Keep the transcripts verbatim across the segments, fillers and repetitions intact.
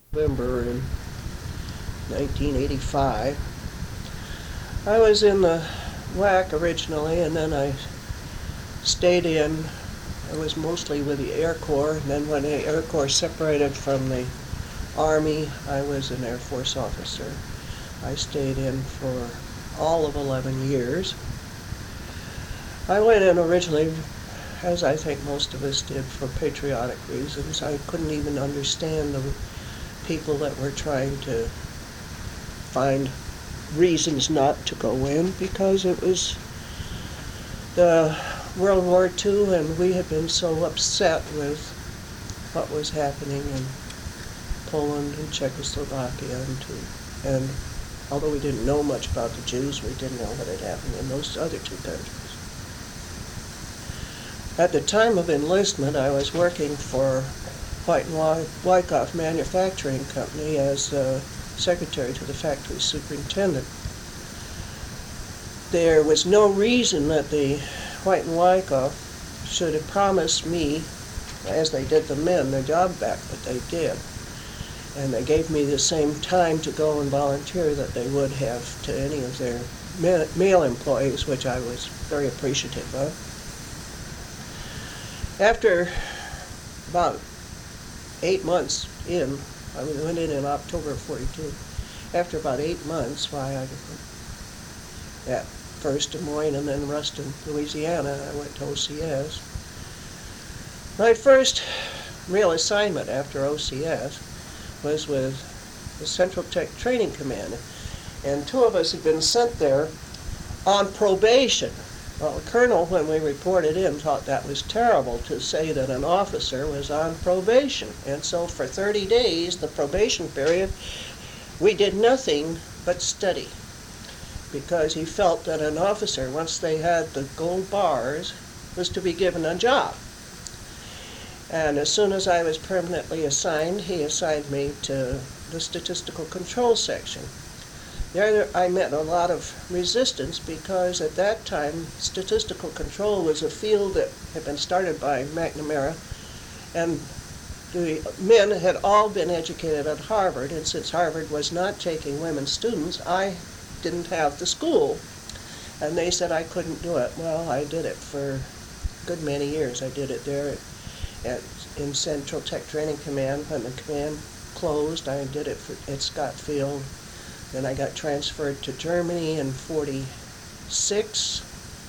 November in nineteen eighty-five. I was in the W A C originally, and then I stayed in. I was mostly with the Air Corps, and then when the Air Corps separated from the Army, I was an Air Force officer. I stayed in for all of eleven years. I went in originally, as I think most of us did, for patriotic reasons. I couldn't even understand the people that were trying to find reasons not to go in, because it was the World War Two, and we had been so upset with what was happening in Poland and Czechoslovakia, and, to, and although we didn't know much about the Jews, we didn't know what had happened in those other two countries. At the time of enlistment, I was working for White and Wyckoff Manufacturing Company as uh, secretary to the factory superintendent. There was no reason that the White and Wyckoff should have promised me, as they did the men, their job back, but they did. And they gave me the same time to go and volunteer that they would have to any of their male employees, which I was very appreciative of. After about eight months in, I went in in October of forty-two. After about eight months, why I at first Des Moines and then Ruston, Louisiana, I went to O C S. My first real assignment after O C S was with the Central Tech Training Command, and two of us had been sent there on probation. Well, the colonel, when we reported in, thought that was terrible to say that an officer was on probation. And so for thirty days, the probation period, we did nothing but study, because he felt that an officer, once they had the gold bars, was to be given a job. And as soon as I was permanently assigned, he assigned me to the statistical control section. There I met a lot of resistance, because at that time statistical control was a field that had been started by McNamara, and the men had all been educated at Harvard, and since Harvard was not taking women students, I didn't have the school, and they said I couldn't do it. Well, I did it for a good many years. I did it there at, at in Central Tech Training Command. When the command closed, I did it for, at Scott Field. Then I got transferred to Germany in forty-six.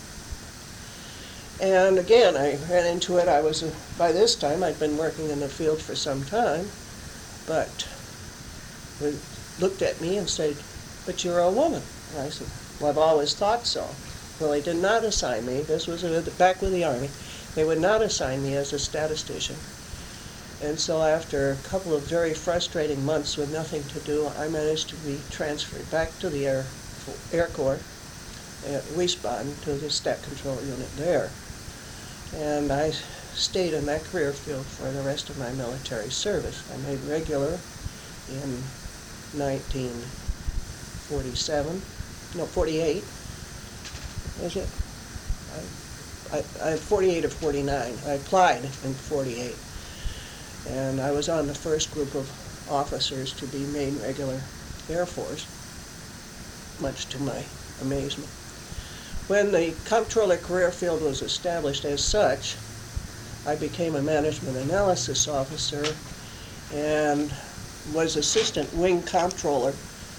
And again, I ran into it. I was, uh, by this time, I'd been working in the field for some time, but they looked at me and said, "But you're a woman." And I said, "Well, I've always thought so." Well, they did not assign me. This was back with the Army. They would not assign me as a statistician. And so after a couple of very frustrating months with nothing to do, I managed to be transferred back to the Air, Air Corps at Wiesbaden to the Stat Control Unit there. And I stayed in that career field for the rest of my military service. I made regular in nineteen forty-seven, no, forty-eight, is it? I, I, I forty-eight or forty-nine. I applied in forty-eight. And I was on the first group of officers to be made regular Air Force, much to my amazement. When the comptroller career field was established as such, I became a management analysis officer and was assistant wing comptroller.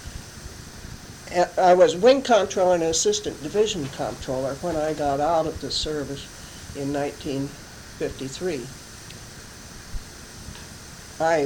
I was wing comptroller and assistant division comptroller when I got out of the service in nineteen fifty-three. I,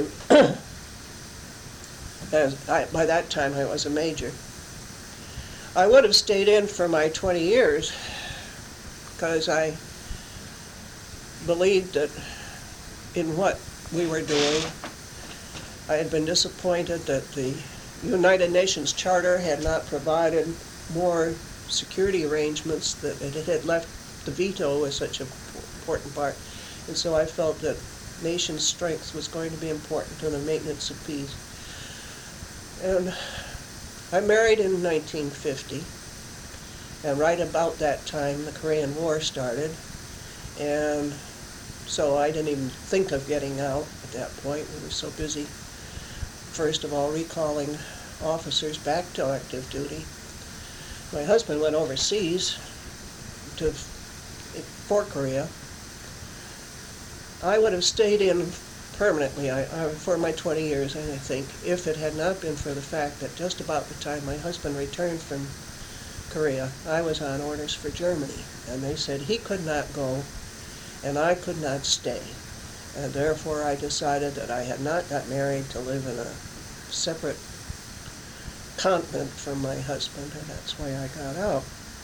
as I, by that time I was a major. I would have stayed in for my twenty years, because I believed that in what we were doing. I had been disappointed that the United Nations Charter had not provided more security arrangements, that it had left the veto as such an important part. And so I felt that nation strength was going to be important to the maintenance of peace. And I married in nineteen fifty, and right about that time the Korean War started, and so I didn't even think of getting out at that point. We were so busy first of all, recalling officers back to active duty. My husband went overseas to for Korea. I would have stayed in permanently I, I, for my twenty years, I think, if it had not been for the fact that just about the time my husband returned from Korea, I was on orders for Germany, and they said he could not go and I could not stay. And therefore I decided that I had not got married to live in a separate continent from my husband, and that's why I got out.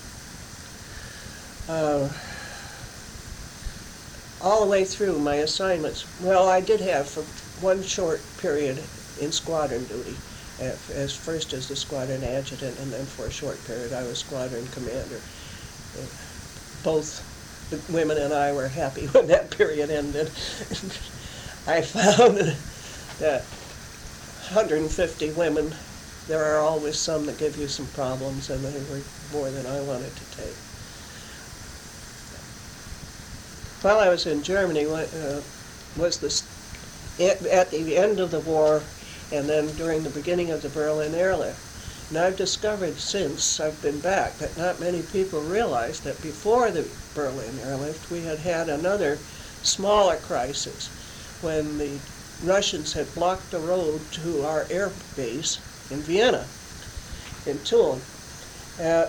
Uh, all the way through my assignments, well, I did have for one short period in squadron duty, as first as the squadron adjutant, and then for a short period I was squadron commander. Both the women and I were happy when that period ended. I found that one hundred fifty women, there are always some that give you some problems, and they were more than I wanted to take. While I was in Germany, uh, was this at, at the end of the war, and then during the beginning of the Berlin airlift. And I've discovered since I've been back that not many people realize that before the Berlin airlift, we had had another smaller crisis when the Russians had blocked the road to our air base in Vienna, in Tulln. Uh,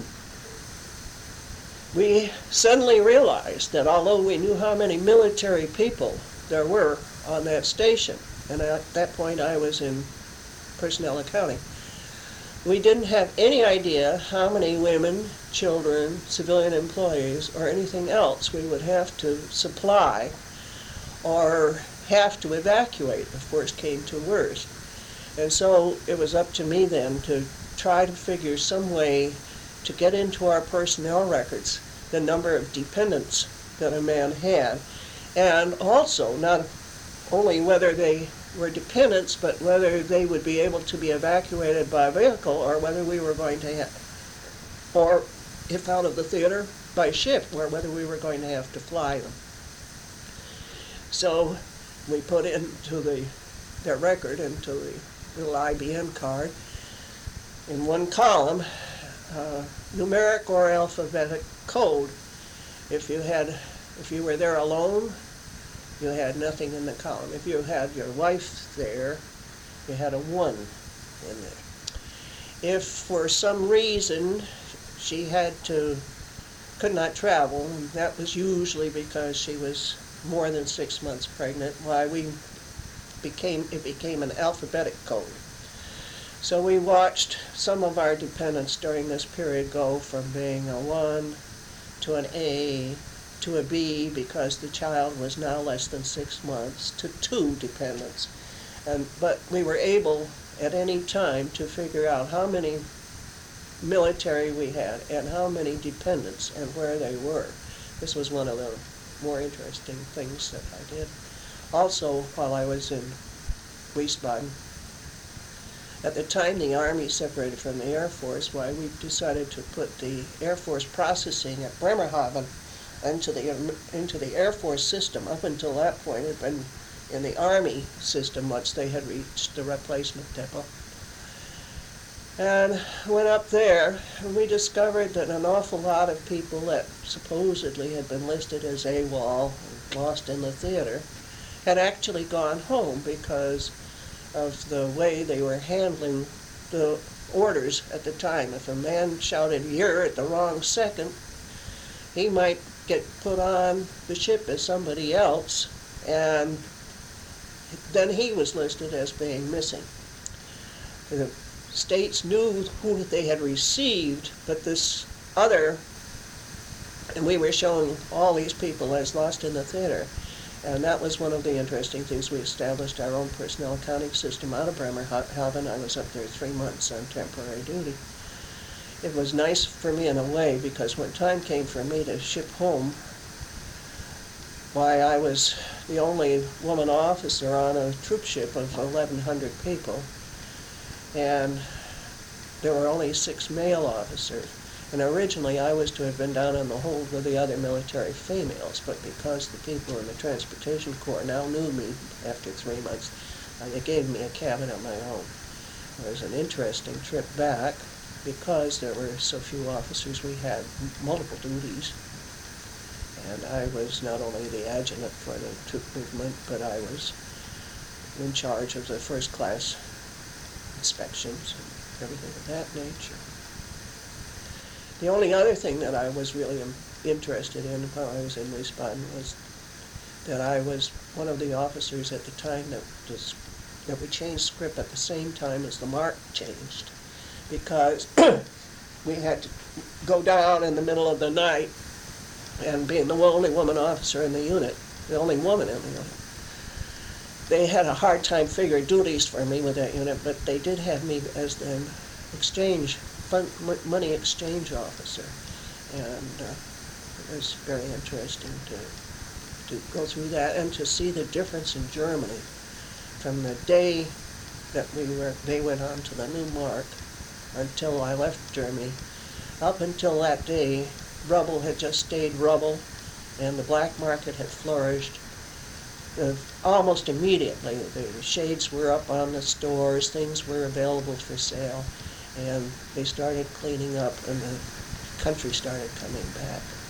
we suddenly realized that although we knew how many military people there were on that station, and at that point I was in personnel accounting, we didn't have any idea how many women, children, civilian employees, or anything else we would have to supply or have to evacuate if worst came to worst. And so it was up to me then to try to figure some way to get into our personnel records the number of dependents that a man had, and also not only whether they were dependents, but whether they would be able to be evacuated by vehicle, or whether we were going to have, or if out of the theater, by ship, or whether we were going to have to fly them. So we put into the their record, into the little I B M card, in one column, uh, numeric or alphabetic code. If you had, if you were there alone, you had nothing in the column. If you had your wife there, you had a one in there. If for some reason she had to, could not travel, and that was usually because she was more than six months pregnant, why we became, it became an alphabetic code. So we watched some of our dependents during this period go from being a one to an A to a B, because the child was now less than six months, to two dependents. And, but we were able at any time to figure out how many military we had and how many dependents and where they were. This was one of the more interesting things that I did. Also, while I was in Wiesbaden, at the time the Army separated from the Air Force, why we decided to put the Air Force processing at Bremerhaven into the into the Air Force system. Up until that point, it had been in the Army system once they had reached the replacement depot. And went up there, and we discovered that an awful lot of people that supposedly had been listed as AWOL, lost in the theater, had actually gone home because of the way they were handling the orders at the time. If a man shouted "You're" at the wrong second, he might get put on the ship as somebody else, and then he was listed as being missing. The states knew who they had received, but this other, and we were showing all these people as lost in the theater. And that was one of the interesting things. We established our own personnel accounting system out of Bremerhaven. I was up there three months on temporary duty. It was nice for me in a way, because when time came for me to ship home, why, I was the only woman officer on a troop ship of eleven hundred people, and there were only six male officers. And originally I was to have been down in the hold with the other military females, but because the people in the Transportation Corps now knew me after three months, Uh, They gave me a cabin of my own. It was an interesting trip back because there were so few officers. We had m- multiple duties. And I was not only the adjutant for the troop movement, but I was in charge of the first class inspections and everything of that nature. The only other thing that I was really im- interested in while I was in Wiesbaden was that I was one of the officers at the time that was, that we changed script at the same time as the mark changed, because we had to go down in the middle of the night, and being the only woman officer in the unit, the only woman in the unit, they had a hard time figuring duties for me with that unit, but they did have me as the exchange, fun, money exchange officer. And uh, it was very interesting to, to go through that and to see the difference in Germany from the day that we were, they went on to the new mark until I left Germany. Up until that day, rubble had just stayed rubble, and the black market had flourished. Uh, almost immediately, the shades were up on the stores, things were available for sale, and they started cleaning up, and the country started coming back.